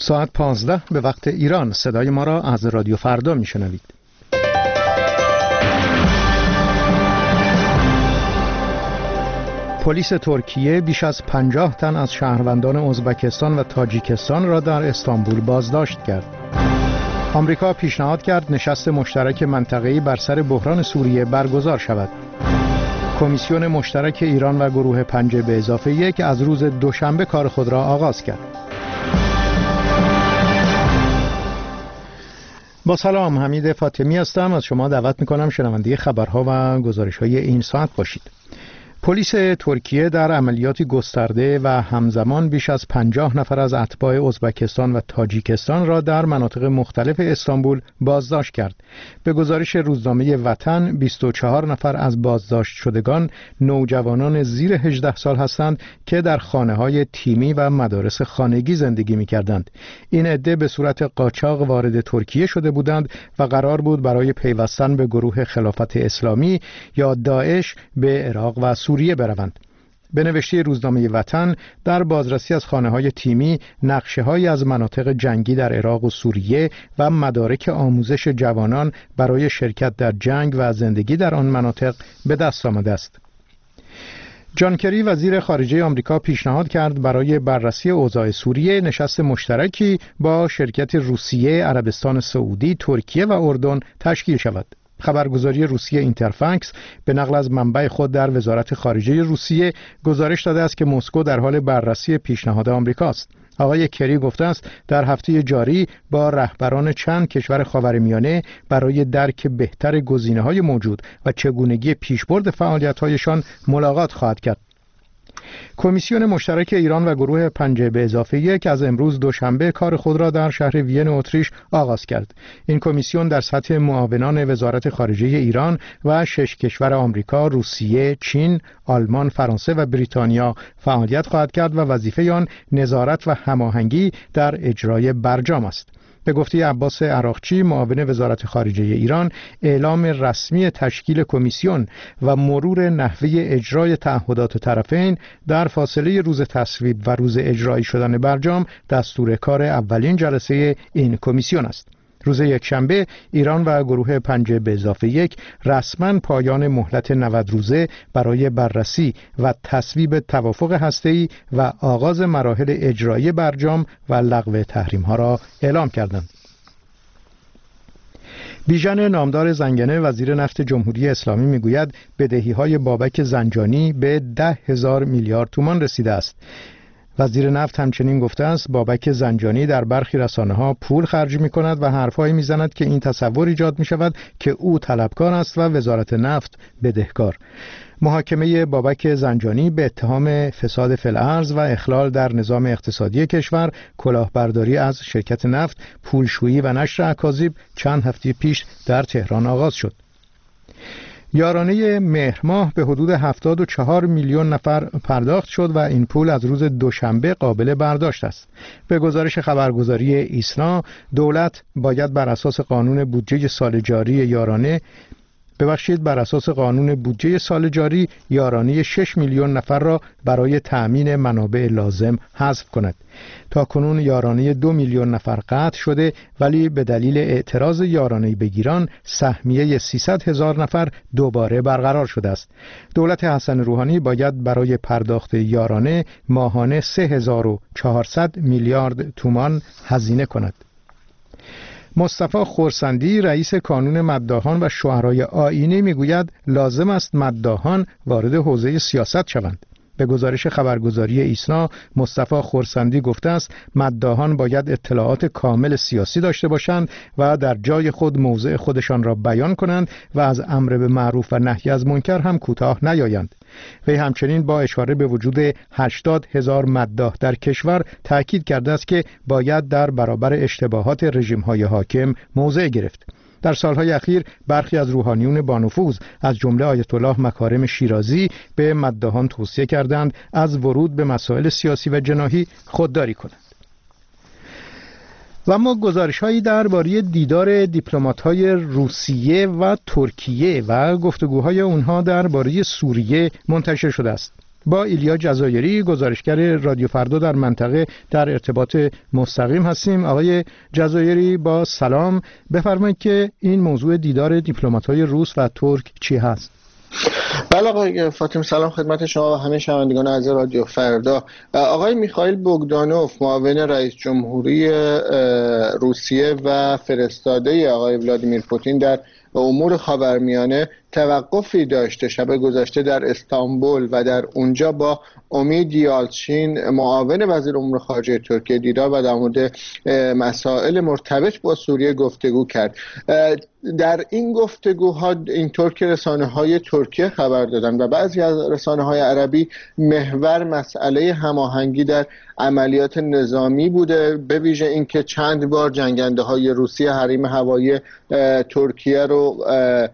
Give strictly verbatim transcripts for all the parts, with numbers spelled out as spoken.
ساعت پانزده به وقت ایران. صدای ما را از رادیو فردا میشنوید. پلیس ترکیه بیش از پنجاه تن از شهروندان ازبکستان و تاجیکستان را در استانبول بازداشت کرد. آمریکا پیشنهاد کرد نشست مشترک منطقه‌ای بر سر بحران سوریه برگزار شود. کمیسیون مشترک ایران و گروه پنجه به اضافه یک از روز دوشنبه کار خود را آغاز کرد. با سلام، حمید فاطمی هستم. از شما دعوت میکنم شنونده خبرها و گزارش‌های این ساعت باشید. پلیس ترکیه در عملیاتی گسترده و همزمان بیش از پنجاه نفر از اتباع ازبکستان و تاجیکستان را در مناطق مختلف استانبول بازداشت کرد. به گزارش روزنامه وطن، بیست و چهار نفر از بازداشت شدگان نوجوانان زیر هجده سال هستند که در خانه‌های تیمی و مدارس خانگی زندگی می‌کردند. این عده به صورت قاچاق وارد ترکیه شده بودند و قرار بود برای پیوستن به گروه خلافت اسلامی یا داعش به عراق و سوریه بروند. به نوشته روزنامه وطن، در بازرسی از خانه‌های تیمی نقشه‌هایی از مناطق جنگی در عراق و سوریه و مدارک آموزش جوانان برای شرکت در جنگ و زندگی در آن مناطق به دست آمده است. جان کری وزیر خارجه آمریکا پیشنهاد کرد برای بررسی اوضاع سوریه نشست مشترکی با شرکت روسیه، عربستان سعودی، ترکیه و اردن تشکیل شود. خبرگزاری روسیه اینترفکس به نقل از منبع خود در وزارت خارجه روسیه گزارش داده است که مسکو در حال بررسی پیشنهاد آمریکاست. آقای کری گفته است در هفته جاری با رهبران چند کشور خاورمیانه برای درک بهتر گزینه‌های موجود و چگونگی پیشبرد فعالیت‌هایشان ملاقات خواهد کرد. کمیسیون مشترک ایران و گروه پنجه به اضافه یک از امروز دوشنبه کار خود را در شهر وین اتریش آغاز کرد. این کمیسیون در سطح معاونان وزارت خارجه ایران و شش کشور آمریکا، روسیه، چین، آلمان، فرانسه و بریتانیا فعالیت خواهد کرد و وظیفه آن نظارت و هماهنگی در اجرای برجام است. به گفته عباس عراقچی، معاون وزارت خارجه ایران، اعلام رسمی تشکیل کمیسیون و مرور نحوه اجرای تعهدات طرفین در فاصله روز تصویب و روز اجرایی شدن برجام دستور کار اولین جلسه این کمیسیون است. روز یکشنبه ایران و گروه پنجه به اضافه یک رسما پایان مهلت نود روزه برای بررسی و تصویب توافق هسته‌ای و آغاز مراحل اجرایی برجام و لغو تحریم‌ها را اعلام کردند. بیژن نامدار زنگنه وزیر نفت جمهوری اسلامی میگوید بدهی‌های بابک زنجانی به ده هزار میلیارد تومان رسیده است. وزیر نفت همچنین گفته است بابک زنجانی در برخی رسانه‌ها پول خرج می‌کند و حرفایی می‌زند که این تصور ایجاد می‌شود که او طلبکار است و وزارت نفت بدهکار. محاکمه بابک زنجانی به اتهام فساد فی الارض و اخلال در نظام اقتصادی کشور، کلاهبرداری از شرکت نفت، پولشویی و نشر اکاذیب چند هفته پیش در تهران آغاز شد. یارانه مهر ماه به حدود هفتاد و چهار میلیون نفر پرداخت شد و این پول از روز دوشنبه قابل برداشت است. به گزارش خبرگزاری ایسنا، دولت باید بر اساس قانون بودجه سال جاری یارانه ببخشید بر اساس قانون بودجه سال جاری یارانه شش میلیون نفر را برای تأمین منابع لازم حذف کند. تا کنون یارانه دو میلیون نفر قطع شده، ولی به دلیل اعتراض یارانه بگیران سهمیه سیصد هزار نفر دوباره برقرار شده است. دولت حسن روحانی باید برای پرداخت یارانه ماهانه سه هزار و چهارصد میلیارد تومان هزینه کند. مصطفی خورسندی رئیس کانون مداحان و شعرای آیینی میگوید لازم است مداحان وارد حوزه سیاست شوند. به گزارش خبرگزاری ایسنا، مصطفی خورسندی گفته است مداحان باید اطلاعات کامل سیاسی داشته باشند و در جای خود موضع خودشان را بیان کنند و از امر به معروف و نهی از منکر هم کوتاه نیایند. وی همچنین با اشاره به وجود هشتاد هزار مداح در کشور تأکید کرده است که باید در برابر اشتباهات رژیم‌های حاکم موضع گرفت. در سالهای اخیر برخی از روحانیون بانفوذ از جمله آیت الله مکارم شیرازی به مداحان توصیه کردند از ورود به مسائل سیاسی و جناحی خودداری کنند. و اما گزارش‌هایی درباره دیدار دیپلمات‌های روسیه و ترکیه و گفتگوهای اونها درباره سوریه منتشر شده است. با ایلیا جزایری گزارشگر رادیو فردا در منطقه در ارتباط مستقیم هستیم. آقای جزایری با سلام، بفرمایید که این موضوع دیدار دیپلمات‌های روس و ترک چی هست؟ بله آقای فاطمی، سلام خدمت شما و همه شنوندگان عزیز رادیو فردا. آقای میخائیل بوگدانوف، معاون رئیس جمهوری روسیه و فرستاده آقای ولادیمیر پوتین در امور خاورمیانه، توقفی داشته شب گذشته در استانبول و در اونجا با امید یالچین، معاون وزیر امور خارجه ترکیه، دیدار و در مورد مسائل مرتبط با سوریه گفتگو کرد. در این گفتگوها اینطور که رسانه‌های ترکیه خبر دادن و بعضی از رسانه‌های عربی، محور مسئله هماهنگی در عملیات نظامی بوده، به ویژه اینکه چند بار جنگنده‌های روسیه حریم هوایی ترکیه رو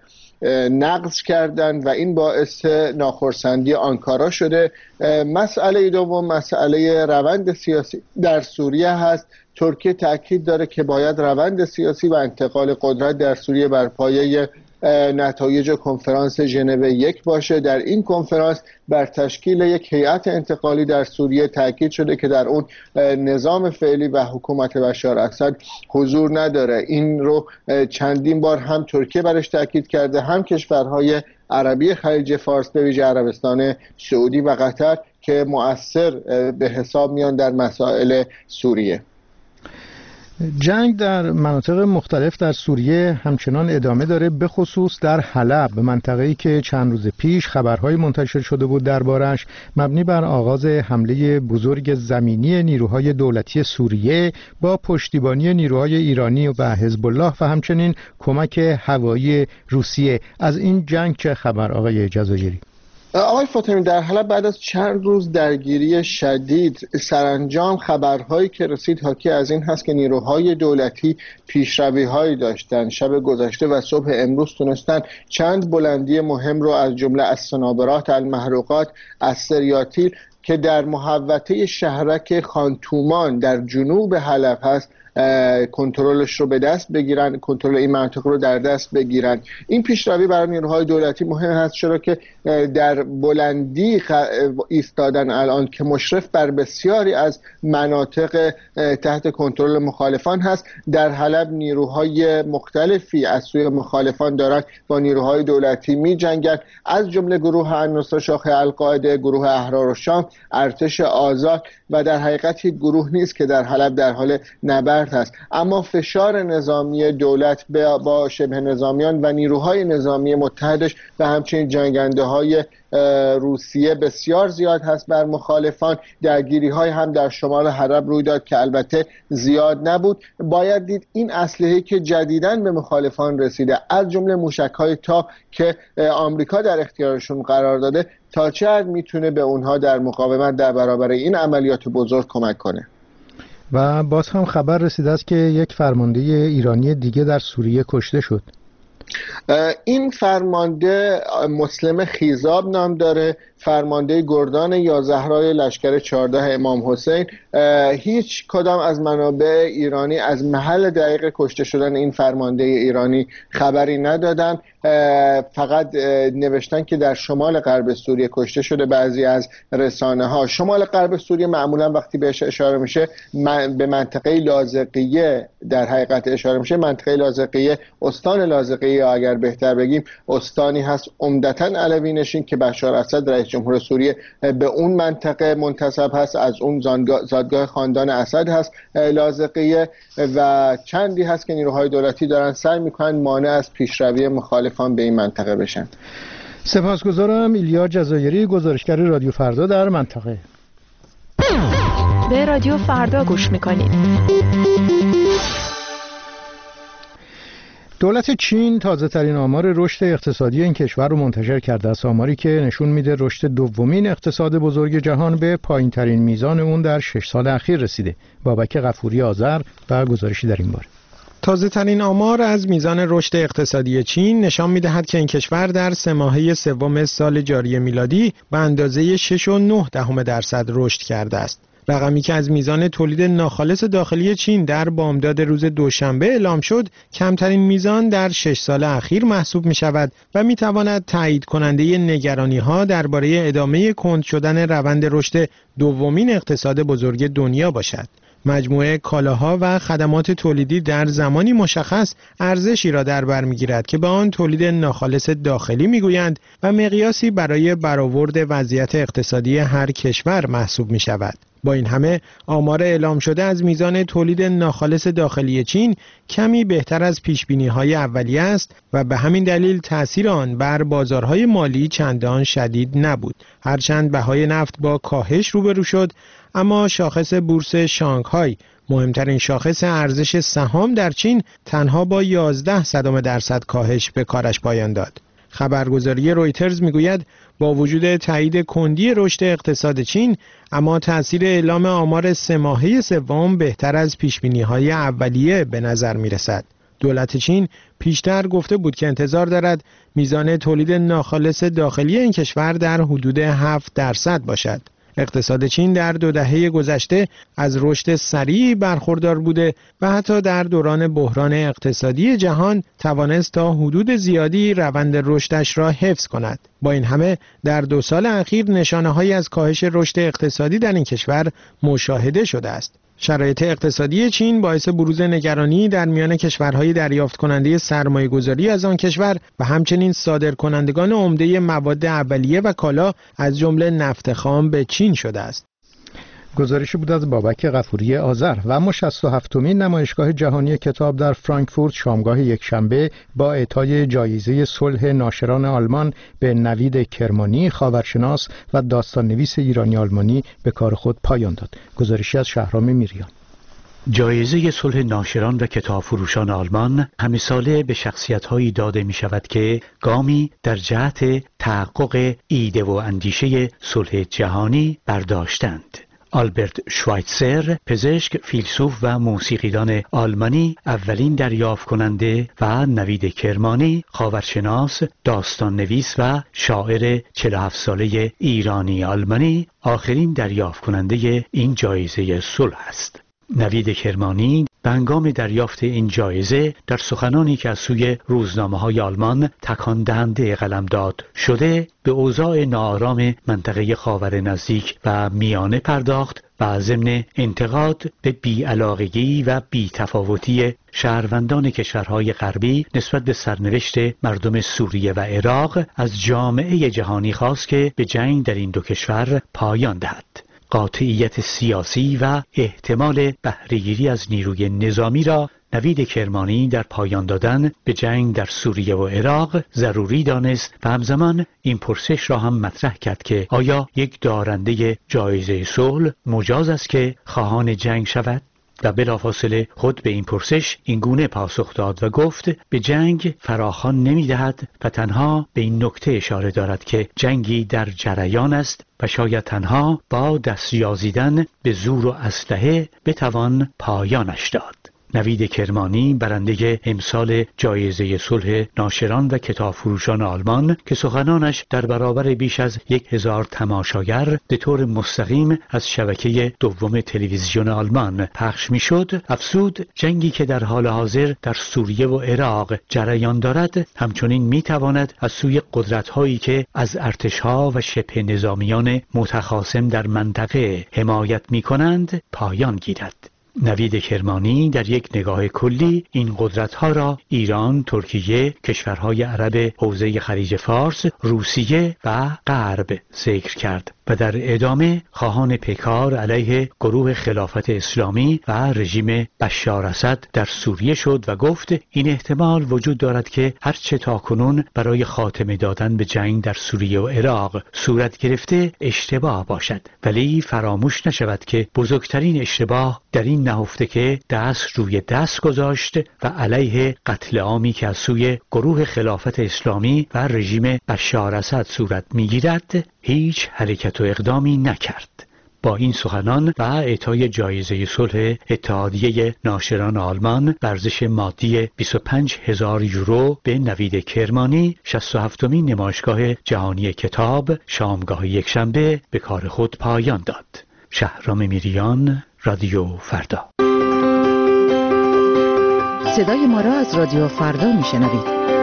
نقض کردند و این باعث ناخرسندی آنکارا شده. مسئله دوم مسئله روند سیاسی در سوریه هست. ترکیه تاکید داره که باید روند سیاسی و انتقال قدرت در سوریه بر پایه نتایج کنفرانس ژنو یک باشه. در این کنفرانس بر تشکیل یک هیئت انتقالی در سوریه تاکید شده که در اون نظام فعلی و حکومت بشار اسد حضور نداره. این رو چندین بار هم ترکیه برش تاکید کرده، هم کشورهای عربی خلیج فارس به ویژه عربستان سعودی و قطر که مؤثر به حساب میان در مسائل سوریه. جنگ در مناطق مختلف در سوریه همچنان ادامه داره، به خصوص در حلب، منطقه‌ای که چند روز پیش خبرهای منتشر شده بود دربارش، مبنی بر آغاز حمله بزرگ زمینی نیروهای دولتی سوریه با پشتیبانی نیروهای ایرانی و حزب الله و همچنین کمک هوایی روسیه. از این جنگ چه خبر آقای جزایری؟ آقای فاطمی، در حلب بعد از چند روز درگیری شدید، سرانجام خبرهایی که رسید حاکی از این هست که نیروهای دولتی پیشروی‌هایی داشتن. شب گذشته و صبح امروز تونستن چند بلندی مهم رو از جمله از صنابرات، المحروقات، از سریاتیل که در محوطه شهرک خانتومان در جنوب حلب هست کنترلش رو به دست بگیرن، کنترل این منطقه رو در دست بگیرن. این پیشروی برای نیروهای دولتی مهم هست، چرا که در بلندی ایستادن الان که مشرف بر بسیاری از مناطق تحت کنترل مخالفان هست. در حلب نیروهای مختلفی از سوی مخالفان دارن با نیروهای دولتی می جنگن، از جمله گروه النصره شاخه القاعده، گروه احرار الشام، ارتش آزاد و در حقیقت یک گروه نیست که در حلب در حال نبرد هست. اما فشار نظامی دولت با شبه نظامیان و نیروهای نظامی متحدش و همچنین جنگنده های روسیه بسیار زیاد هست بر مخالفان. درگیری های هم در شمال حلب روی داد که البته زیاد نبود. باید دید این اسلحه که جدیداً به مخالفان رسیده، از جمله موشک های تا که آمریکا در اختیارشون قرار داده، تا چه حد میتونه به اونها در مقاومت در برابر این عملیات بزرگ کمک کنه. و باز هم خبر رسیده است که یک فرمانده ایرانی دیگه در سوریه کشته شد. این فرمانده مسلم خیزاب نام داره، فرمانده گردان یا زهرای لشکر چهارده امام حسین. هیچ کدام از منابع ایرانی از محل دقیق کشته شدن این فرمانده ایرانی خبری ندادن، فقط نوشتن که در شمال غرب سوریه کشته شده. بعضی از رسانه ها شمال غرب سوریه معمولا وقتی بهش اشاره میشه من به منطقه لاذقیه در حقیقت اشاره میشه. منطقه لاذقیه، استان لاذقیه اگر بهتر بگیم، استانی هست عمدتاً علوی نشین که بشار اسد رئیس جمهور سوریه به اون منطقه منتسب هست، از اون زادگاه خاندان اسد هست لاذقیه، و چندی هست که نیروهای دولتی دارن سعی میکنن مانع از پیشروی مخالفان به این منطقه بشن. سپاسگزارم. ایلیا جزایری، گزارشگر رادیو فردا در منطقه. به رادیو فردا گوش میکنید. دولت چین تازه ترین آمار رشد اقتصادی این کشور رو منتشر کرده است، آماری که نشون میده رشد دومین اقتصاد بزرگ جهان به پایین ترین میزان اون در شش سال اخیر رسیده. بابک غفوری آذر و گزارشی در این باره. تازه ترین آمار از میزان رشد اقتصادی چین نشان می‌دهد که این کشور در سه ماهه سوم سال جاری میلادی به اندازه شش و نه دهم درصد رشد کرده است. رقمی که از میزان تولید ناخالص داخلی چین در بامداد روز دوشنبه اعلام شد، کمترین میزان در شش سال اخیر محسوب می شود و می تواند تایید کننده نگرانی ها درباره ادامه کند شدن روند رشد دومین اقتصاد بزرگ دنیا باشد. مجموعه کالاها و خدمات تولیدی در زمانی مشخص ارزشی را در بر می‌گیرد که به آن تولید ناخالص داخلی می‌گویند و مقیاسی برای برآورد وضعیت اقتصادی هر کشور محسوب می‌شود. با این همه آمار اعلام شده از میزان تولید ناخالص داخلی چین کمی بهتر از پیشبینی‌های اولیه است و به همین دلیل تأثیر آن بر بازارهای مالی چندان شدید نبود. هرچند بهای نفت با کاهش روبرو شد، اما شاخص بورس شانگهای، مهمترین شاخص ارزش سهام در چین، تنها با یازده صدم درصد کاهش به کارش پایان داد. خبرگزاری رویترز میگوید با وجود تایید کندی رشد اقتصاد چین، اما تأثیر اعلام آمار سه ماهه سوم بهتر از پیشبینی‌های اولیه به نظر میرسد. دولت چین پیشتر گفته بود که انتظار دارد میزان تولید ناخالص داخلی این کشور در حدود هفت درصد باشد. اقتصاد چین در دو دهه گذشته از رشد سریعی برخوردار بوده و حتی در دوران بحران اقتصادی جهان توانست تا حدود زیادی روند رشدش را حفظ کند. با این همه در دو سال اخیر نشانه‌هایی از کاهش رشد اقتصادی در این کشور مشاهده شده است. شرایط اقتصادی چین باعث بروز نگرانی در میان کشورهای دریافت کننده سرمایه‌گذاری از آن کشور و همچنین صادرکنندگان عمده مواد اولیه و کالا از جمله نفت خام به چین شده است. گزارشی بود از بابک غفوری آذر. و اما شصت و هفتمین نمایشگاه جهانی کتاب در فرانکفورت شامگاه یکشنبه با اعطای جایزه صلح ناشران آلمان به نوید کرمانی، خاورشناس و داستان‌نویس ایرانی آلمانی به کار خود پایان داد. گزارشی از شهرام میریان. جایزه صلح ناشران و کتاب فروشان آلمان همه ساله به شخصیت‌هایی داده می شود که گامی در جهت تحقق ایده و اندیشه صلح جهانی برداشتند. آلبرت شوایتزر، پزشک، فیلسوف و موسیقیدان آلمانی، اولین دریافت کننده و نوید کرمانی، خاورشناس، داستان نویس و شاعر چهل و هفت ساله ایرانی آلمانی، آخرین دریافت کننده این جایزه صلح است. نوید کرمانی به هنگام دریافت این جایزه در سخنانی که از سوی روزنامه‌های آلمان تکان دهنده قلمداد شده به اوضاع ناآرام منطقه خاور نزدیک و میانه پرداخت و ضمن انتقاد به بی‌علاقگی و بی‌تفاوتی شهروندان کشورهای غربی نسبت به سرنوشت مردم سوریه و عراق از جامعه جهانی خواست که به جنگ در این دو کشور پایان دهد. قاطعیت سیاسی و احتمال بهره‌گیری از نیروی نظامی را نوید کرمانی در پایان دادن به جنگ در سوریه و عراق ضروری دانست و همزمان این پرسش را هم مطرح کرد که آیا یک دارنده جایزه صلح مجاز است که خواهان جنگ شود؟ و بلافاصله خود به این پرسش این گونه پاسخ داد و گفت به جنگ فراخوان نمی دهد و تنها به این نکته اشاره دارد که جنگی در جریان است و شاید تنها با دستیازیدن به زور و اسلحه بتوان پایانش داد. نوید کرمانی برنده امسال جایزه صلح ناشران و کتاب فروشان آلمان که سخنانش در برابر بیش از یک هزار تماشاگر به طور مستقیم از شبکه دوم تلویزیون آلمان پخش می شد، افزود جنگی که در حال حاضر در سوریه و عراق جریان دارد همچنین می تواند از سوی قدرت‌هایی که از ارتش‌ها و شبه نظامیان متخاصم در منطقه حمایت می کنند پایان گیرد. نوید کرمانی در یک نگاه کلی این قدرت‌ها را ایران، ترکیه، کشورهای عرب حوزه خلیج فارس، روسیه و غرب ذکر کرد و در ادامه خواهان پیکار علیه گروه خلافت اسلامی و رژیم بشار اسد در سوریه شد و گفت این احتمال وجود دارد که هرچه تاکنون برای خاتمه دادن به جنگ در سوریه و عراق صورت گرفته اشتباه باشد، ولی فراموش نشود که بزرگترین اشتباه در این نهفته که دست روی دست گذاشت و علیه قتل عامی که از سوی گروه خلافت اسلامی و رژیم بشار اسد صورت میگیرد هیچ حرکت و اقدامی نکرد. با این سخنان و اعطای جایزه صلح اتحادیه ناشران آلمان ارزش مادی بیست و پنج هزار یورو به نوید کرمانی، شصت و هفتمین نمایشگاه جهانی کتاب شامگاه یکشنبه به کار خود پایان داد. شهرام میریان، رادیو فردا. صدای ما را از رادیو فردا میشنوید.